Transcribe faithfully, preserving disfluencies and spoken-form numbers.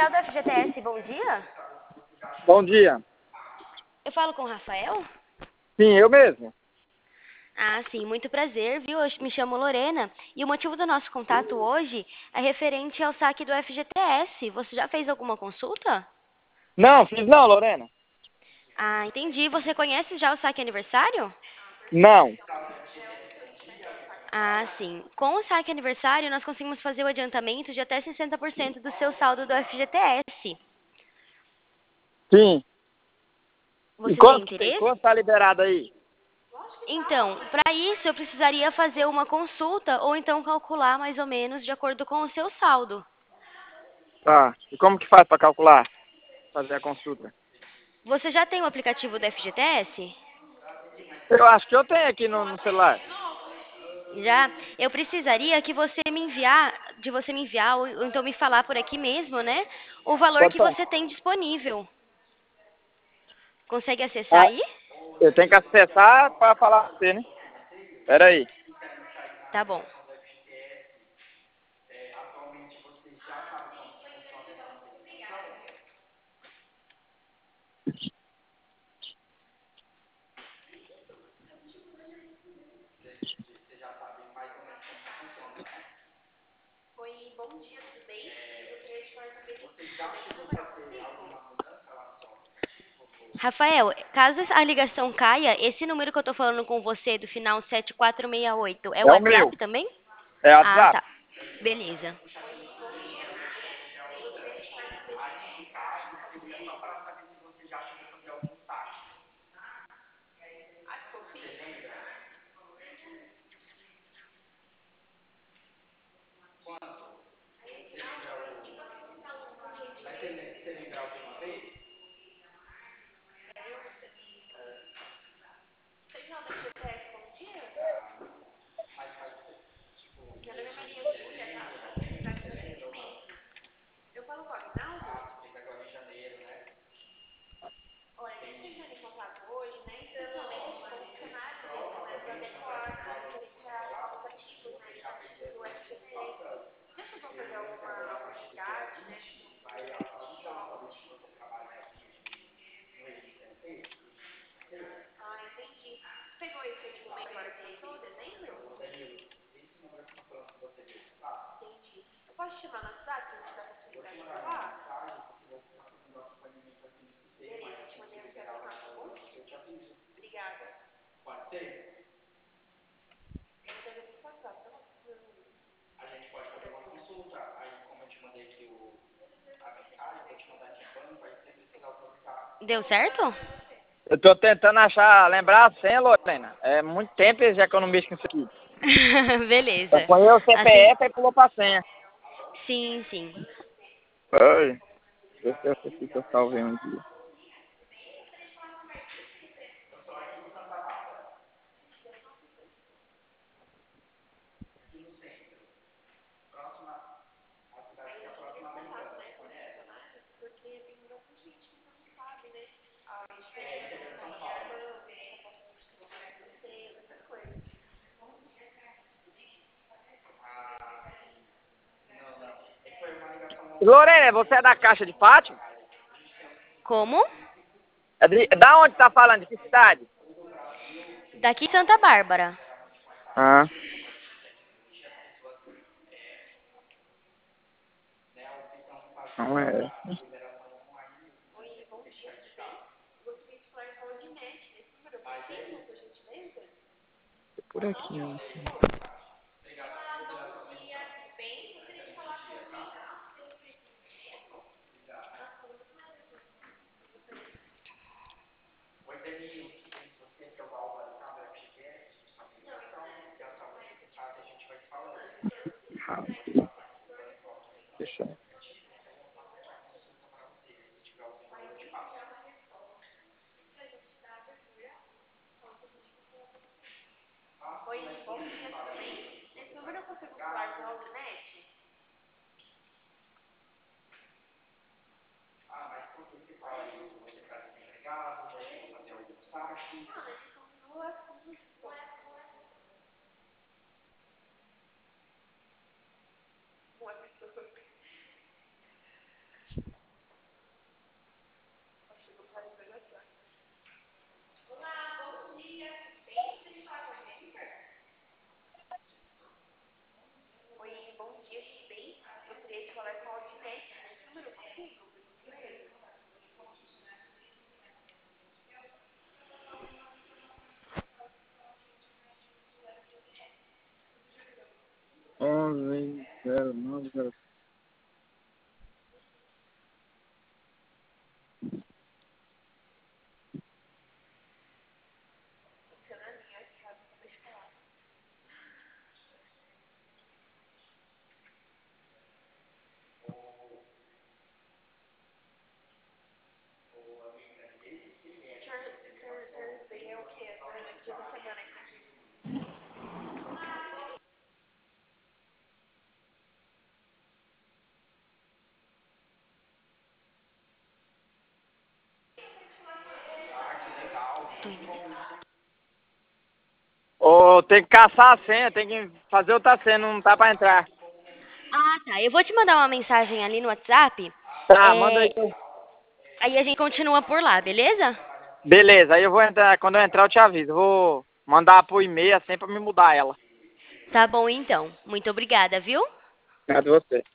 Central do F G T S, bom dia. Bom dia. Eu falo com o Rafael? Sim, eu mesmo. Ah, sim, muito prazer, viu? Eu me chamo Lorena e o motivo do nosso contato hoje é referente ao saque do F G T S. Você já fez alguma consulta? Não, fiz não, Lorena. Ah, entendi. Você conhece já o saque aniversário? Não. Ah, sim. Com o saque aniversário, nós conseguimos fazer o adiantamento de até sessenta por cento do seu saldo do F G T S. Sim. E Você tem quanto que tem? interesse? Quanto tá liberado aí? Então, para isso eu precisaria fazer uma consulta ou então calcular mais ou menos de acordo com o seu saldo. Tá. E como que faz pra calcular? Fazer a consulta? Você já tem o aplicativo do F G T S? Eu acho que eu tenho aqui no, no celular. Já? Eu precisaria que você me enviar, de você me enviar ou, ou então me falar por aqui mesmo, né? O valor Pode que falar. você tem disponível. Consegue acessar Ah, aí? eu tenho que acessar pra falar pra você, né? Pera aí. Tá bom. Rafael, caso a ligação caia, esse número que eu tô falando com você do final sete quatro seis oito é o É o meu. WhatsApp também? É Ah, WhatsApp. tá. Beleza. Deu certo? Eu tô tentando achar, lembrar a senha, Lorena. É muito tempo já que eu não mexo com isso aqui. Eu Beleza. ponho o Assim, C P F e pulou pra senha. sim, sim. Oi. Deixa eu ver se eu salvei um dia. Lorena, você é da Caixa de Fátima? Como? É de, da onde tá falando? De que cidade? Daqui Santa Bárbara. Ah. Não é. É por aqui, né? Deixa eu... zero nove zero. Tô indo. Ô, tem que caçar a senha, tem que fazer outra senha, não tá pra entrar. Ah, tá. Eu vou te mandar uma mensagem ali no WhatsApp. Tá, manda aí. É, aí a gente continua por lá, beleza? Beleza, aí eu vou entrar, quando eu entrar eu te aviso. Eu vou mandar pro e-mail assim pra me mudar ela. Tá bom então. Muito obrigada, viu? Obrigado a você.